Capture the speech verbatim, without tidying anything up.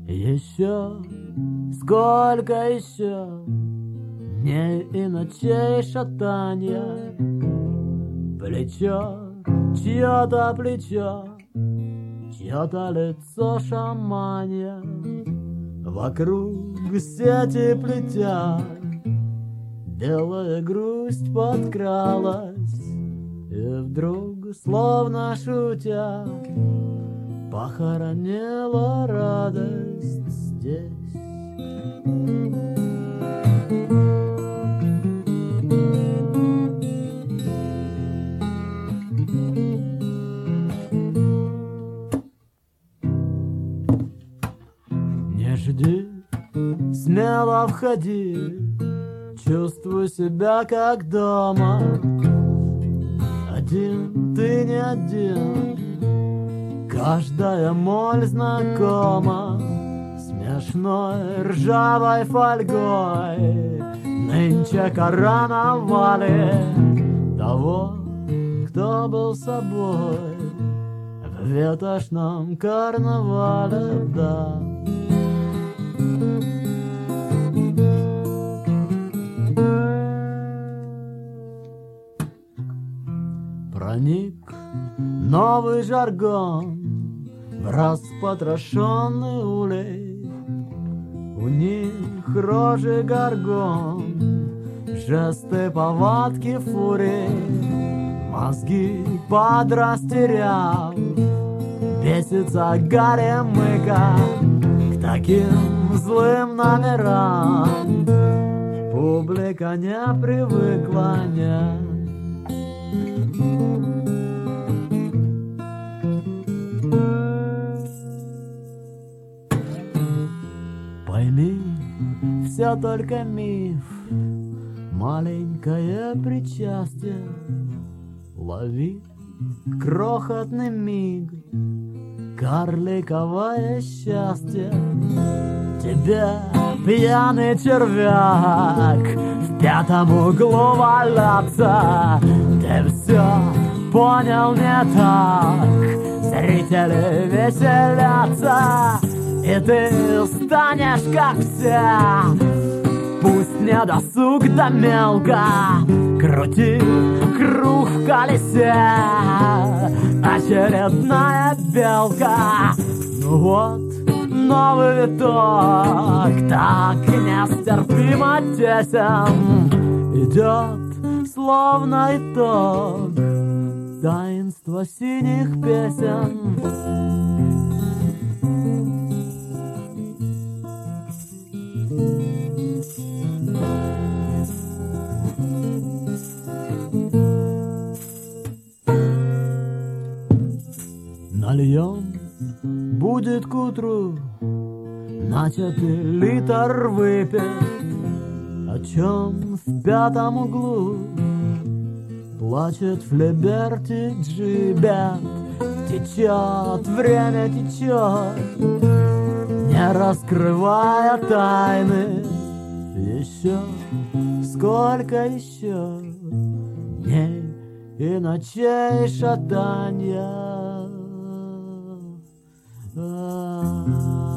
Еще, сколько еще дней и ночей шатанья, плечо, чье-то плечо, чье-то лицо шаманья, вокруг сети плетя, белая грусть подкралась, и вдруг, словно шутя, похоронила радость здесь. Не жди, смело входи, чувствуй себя как дома. Один ты не один, каждая моль знакома. Смешной ржавой фольгой нынче короновали того, кто был собой в ветошном карнавале, да. Проник новый жаргон в распотрошенный улей. У них рожи горгон, жесты, повадки фурии, мозги подрастерял, бесится горемыка к таким злым номерам. Публика не привыкла, не. Пойми, все только миф, маленькое причастие. Лови крохотный миг, карликовое счастье. Тебе, пьяный червяк, в пятом углу валяться. Ты все понял не так, зрители веселятся, и ты станешь как все. Пусть не досуг да мелко, крути круг в колесе, очередная белка. Ну вот, новый виток, так нестерпимо тесен, идет словно итог таинство синих песен. Нальем, будет к утру начатый литр выпит. О чем в пятом углу плачет Флеберти Джибет. Течет, время течет, не раскрывая тайны. Еще, сколько еще дней и ночей шатанья. Ah